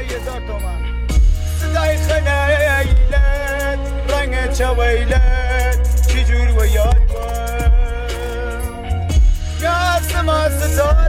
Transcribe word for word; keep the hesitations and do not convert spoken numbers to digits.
هزار تومن صدای خنیلت رنگ چویلت چجور و یاد بود یا سما ستاره